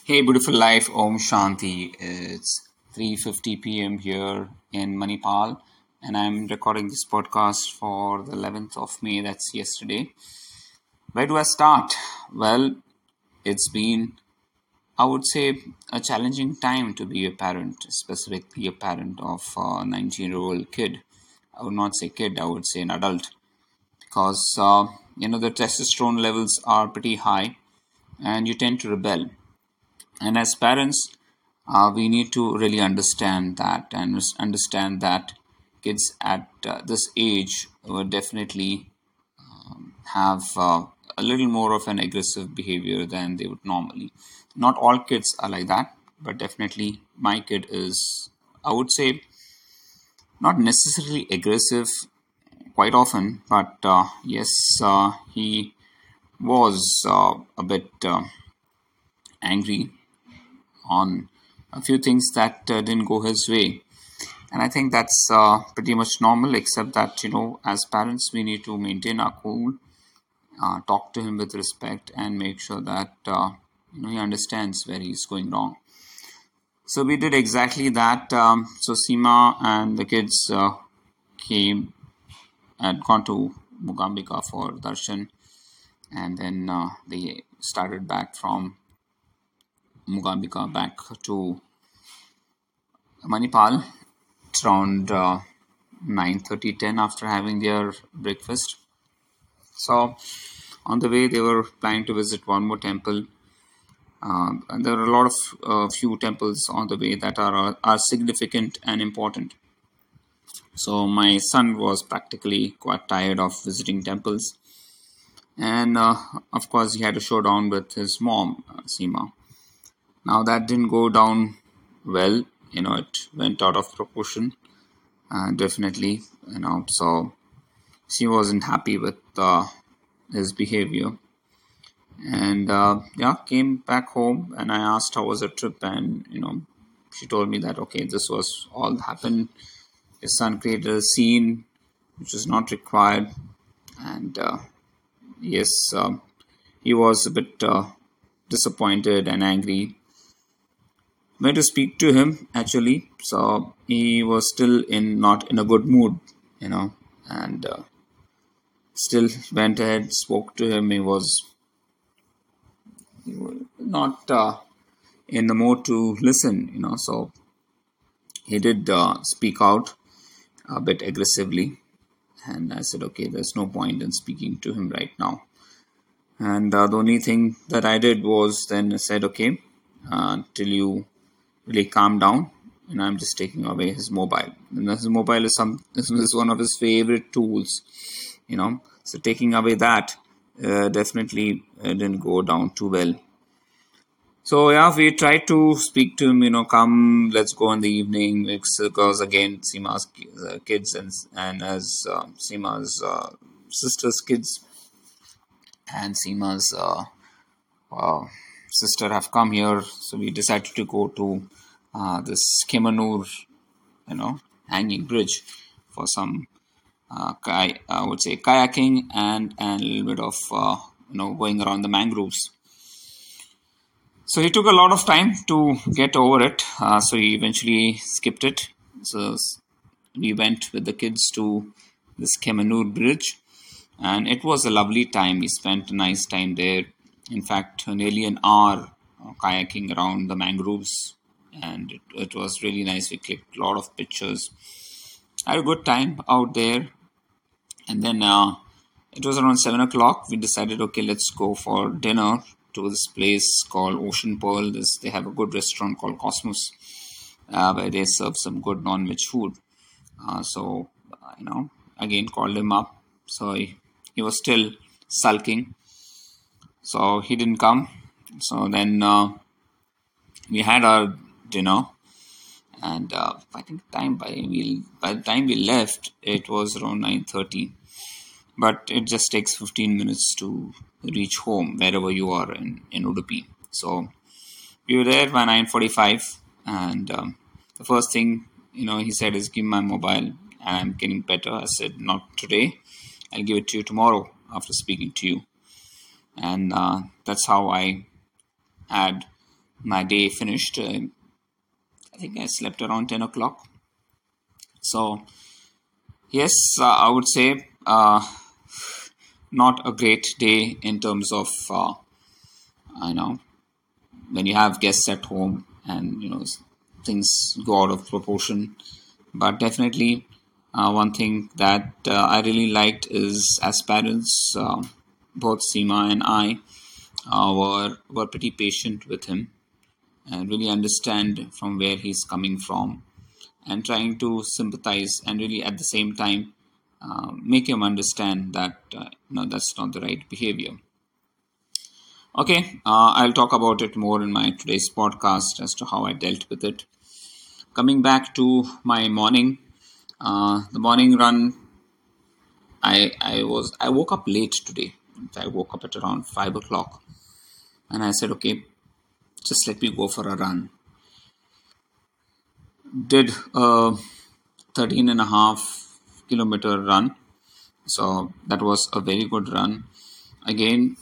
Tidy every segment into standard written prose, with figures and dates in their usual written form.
Hey, beautiful life. Om Shanti. It's 3:50 p.m. here in Manipal, and I'm recording this podcast for the 11th of May. That's yesterday. Where do I start? Well, it's been, I would say, a challenging time to be a parent, specifically a parent of a 19-year-old kid. I would not say kid, I would say an adult, because the testosterone levels are pretty high, and you tend to rebel. And as parents, we need to really understand that and understand that kids at this age will definitely have a little more of an aggressive behavior than they would normally. Not all kids are like that, but definitely my kid is, I would say, not necessarily aggressive quite often, but yes, he was a bit angry on a few things that didn't go his way. And I think that's pretty much normal, except that, as parents, we need to maintain our cool, talk to him with respect, and make sure that, he understands where he's going wrong. So we did exactly that. So Seema and the kids came and gone to Mugambika for darshan, and then they started back from Mugambika back to Manipal. It's around 9:30, 10 after having their breakfast. So on the way, they were planning to visit one more temple. And there are a lot of few temples on the way that are significant and important. So my son was practically quite tired of visiting temples, and of course he had to show down with his mom, Seema. Now that didn't go down well. It went out of proportion. Definitely, so she wasn't happy with his behavior, and came back home, and I asked how was the trip, and she told me that okay, this was all happened. His son created a scene which was not required, and yes, he was a bit disappointed and angry. Went to speak to him actually, so he was still in not in a good mood, and still went ahead, spoke to him. He was not in the mood to listen, so he did speak out a bit aggressively. And I said, okay, there's no point in speaking to him right now. And the only thing that I did was then I said, okay, till you really calm down, and I'm just taking away his mobile. And his mobile is one of his favorite tools, So taking away that definitely didn't go down too well. So yeah, we tried to speak to him, come, let's go in the evening, because again, Seema's kids and as Seema's sister's kids and Seema's uh, sister have come here, so we decided to go to this Kemanur, hanging bridge for some I would say kayaking and a little bit of going around the mangroves. So he took a lot of time to get over it. So he eventually skipped it. So we went with the kids to this Kemanur Bridge, and it was a lovely time. We spent a nice time there. In fact, nearly an hour kayaking around the mangroves, and it was really nice. We clicked a lot of pictures. I had a good time out there, and then it was around 7 o'clock. We decided, okay, let's go for dinner to this place called Ocean Pearl. They have a good restaurant called Cosmos, where they serve some good non-veg food. So again called him up. So he was still sulking. So he didn't come. So then we had our dinner, and I think by the time we left, it was around 9:30. But it just takes 15 minutes to reach home wherever you are in Udupi. So we were there by 9:45, and the first thing he said is, "Give my mobile, and I'm getting better." I said, "Not today. I'll give it to you tomorrow after speaking to you." And that's how I had my day finished. I think I slept around 10 o'clock. So, yes, I would say not a great day in terms of, I know, when you have guests at home and, things go out of proportion. But definitely, one thing that I really liked is as parents, both Seema and I were pretty patient with him and really understand from where he's coming from and trying to sympathize and really at the same time make him understand that no, that's not the right behavior. Okay, I'll talk about it more in my today's podcast as to how I dealt with it. Coming back to my morning, the morning run, I woke up late today. I woke up at around 5 o'clock, and I said, okay, just let me go for a run. Did a 13.5 kilometer run, so that was a very good run. Again,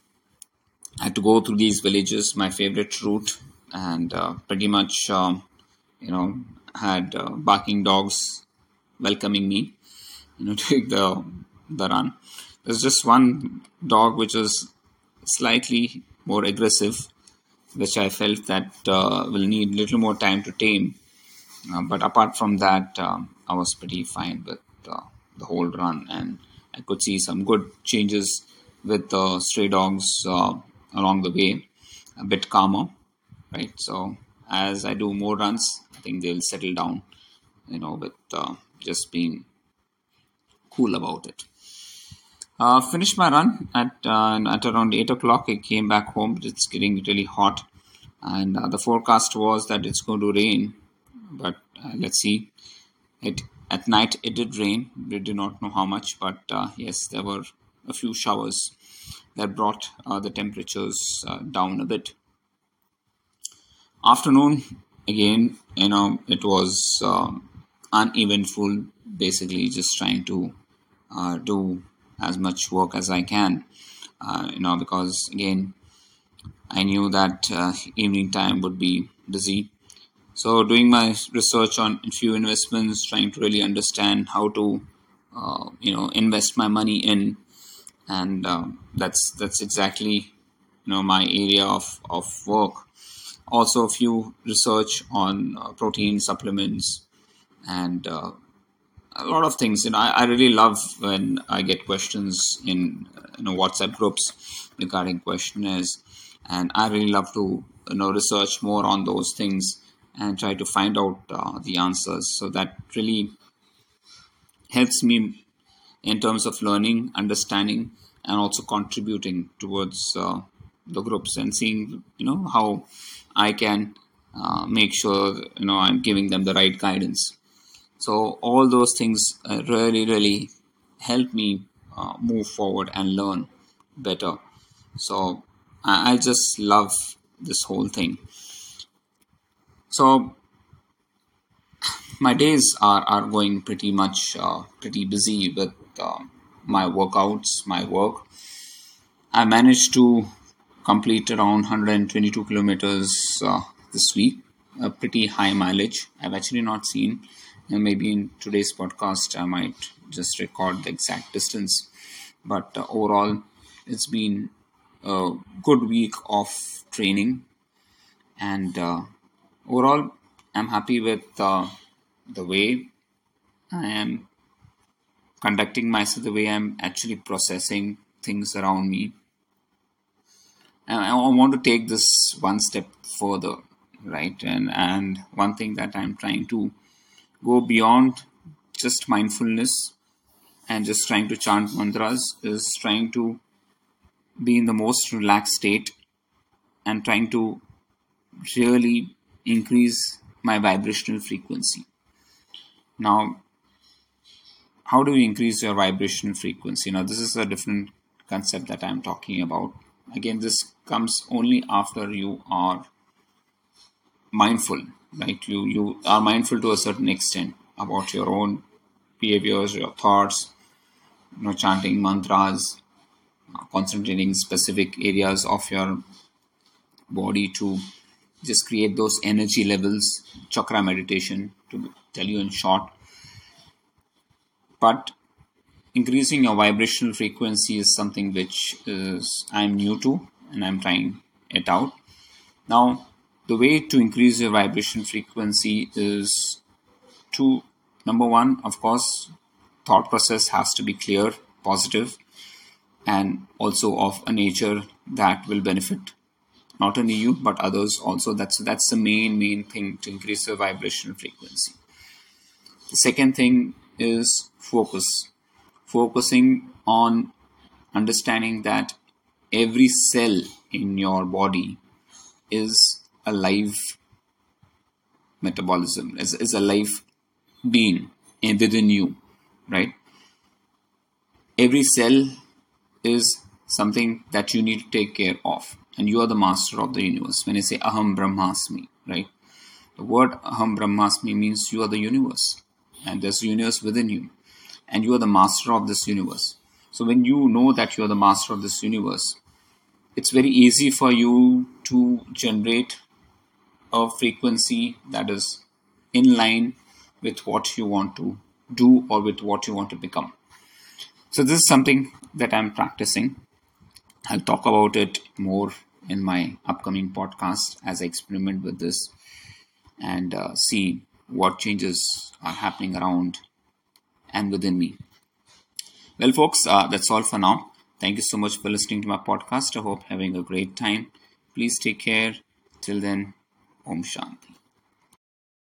I had to go through these villages, my favorite route, and pretty much, you know, had barking dogs welcoming me, to the run. There's just one dog which was slightly more aggressive, which I felt that will need little more time to tame. But apart from that, I was pretty fine with the whole run, and I could see some good changes with the stray dogs along the way, a bit calmer, right? So as I do more runs, I think they'll settle down, with just being cool about it. Finished my run at around 8 o'clock. I came back home. It's getting really hot, and the forecast was that it's going to rain. But let's see. It at night it did rain. We do not know how much, but yes, there were a few showers that brought the temperatures down a bit. Afternoon again, it was uneventful. Basically, just trying to do as much work as I can. Because again, I knew that evening time would be busy. So doing my research on a few investments, trying to really understand how to, invest my money in, and that's exactly, my area of work. Also, a few research on protein supplements and a lot of things. I really love when I get questions in WhatsApp groups regarding questionnaires, and I really love to research more on those things and try to find out the answers. So that really helps me in terms of learning, understanding, and also contributing towards the groups and seeing how I can make sure I'm giving them the right guidance. So all those things really, really help me move forward and learn better. So I just love this whole thing. So my days are going pretty much pretty busy with my workouts, my work. I managed to complete around 122 kilometers this week, a pretty high mileage. I've actually not seen, and maybe in today's podcast, I might just record the exact distance. But overall, it's been a good week of training, and overall, I'm happy with the way I am conducting myself, the way I'm actually processing things around me. And I want to take this one step further, right? And one thing that I'm trying to go beyond just mindfulness and just trying to chant mantras is trying to be in the most relaxed state and trying to really increase my vibrational frequency. Now, how do you increase your vibrational frequency? Now, this is a different concept that I'm talking about. Again, this comes only after you are mindful, right? You are mindful to a certain extent about your own behaviors, your thoughts, chanting mantras, concentrating specific areas of your body to just create those energy levels, chakra meditation, to tell you in short. But increasing your vibrational frequency is something which is I'm new to, and I'm trying it out. Now, the way to increase your vibration frequency is to, number one, of course, thought process has to be clear, positive, and also of a nature that will benefit not only you but others also. That's the main thing to increase your vibrational frequency. The second thing is focusing on understanding that every cell in your body is a live metabolism, is a life being within you, right? Every cell is something that you need to take care of, and you are the master of the universe. When I say aham brahmasmi, right, the word aham brahmasmi means you are the universe, and there's a universe within you, and you are the master of this universe. So when you know that you are the master of this universe, it's very easy for you to generate a frequency that is in line with what you want to do or with what you want to become. So this is something that I'm practicing. I'll talk about it more in my upcoming podcast as I experiment with this and see what changes are happening around and within me. Well, folks, that's all for now. Thank you so much for listening to my podcast. I hope having a great time. Please take care. Till then, Om Shanti.